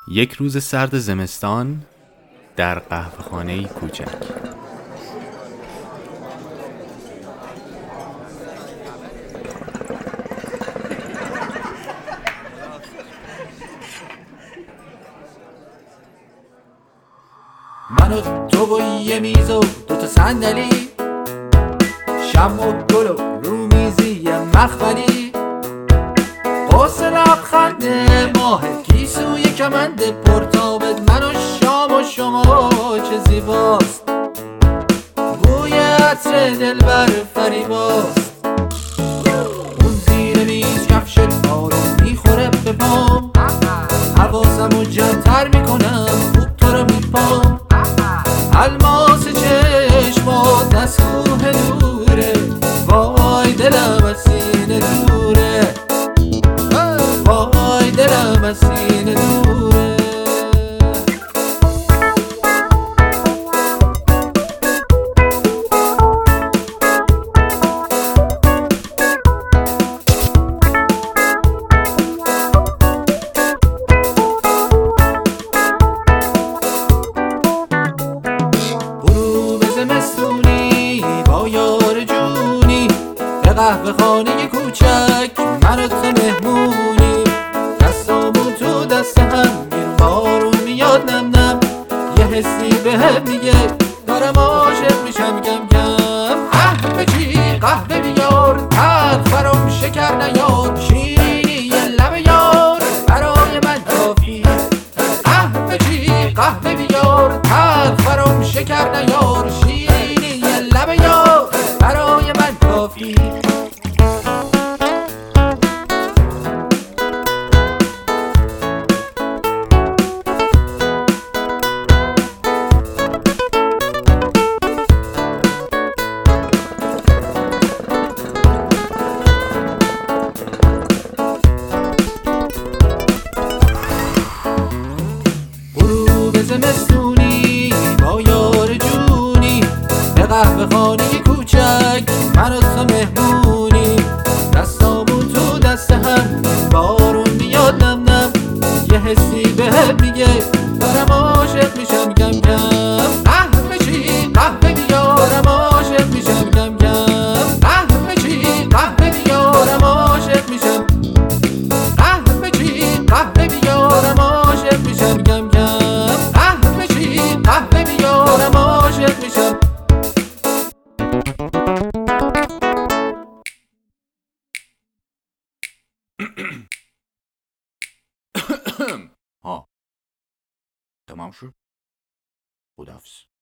یک روز سرد زمستان در قهوه‌خانه‌ای کوچک. من و تو و یه میز و دوتا صندلی، شم و گل و رومیزی یه مخملی، قرص لبخند ماه گیسوی کمند پرتابت، من و شام و شما چه زیباست، بوی عطر دلبر فریباست. اون زیر میز کفشت آروم میخوره به پام، حواسمو جمع‌تر میکنم خوب تو رو میپام. الماس چشمات از کوه دوره، وای دلم از سینه دوره، وای دلم از سینه دوره. زمستونی با یار جونی به قهوه خانه کوچک، من و تو مهمونی، دستامون تو دست هم، این بارون میاد نم نم، یه حسی به هم میگه دارم عاشق میشم کم کم. قهوه چی قهوه بیار، تلخ برام شکر نیار، شیرینی یه لب یار برای من کافی. قهوه چی قهوه بیار، تلخ برام شکر نیار، شیرینی یه لب یار برای من کافی. زمستونی با یار جونی به قهوه خانه کوچک، من و تو مهمونی، دستامون تو دست هم، بارون میاد نم نم، یه حسی به هم میگه دارم عاشق میشم کم کم. قهوه چی قهوه بیار، دارم عاشق میشم کم کم. قهوه چی قهوه بیار، دارم عاشق میشم. قهوه چی قهوه بیار، دارم عاشق میشم کم کم. قهوه بیارم عاشق میشم. ها تمام شد. خداحافظ.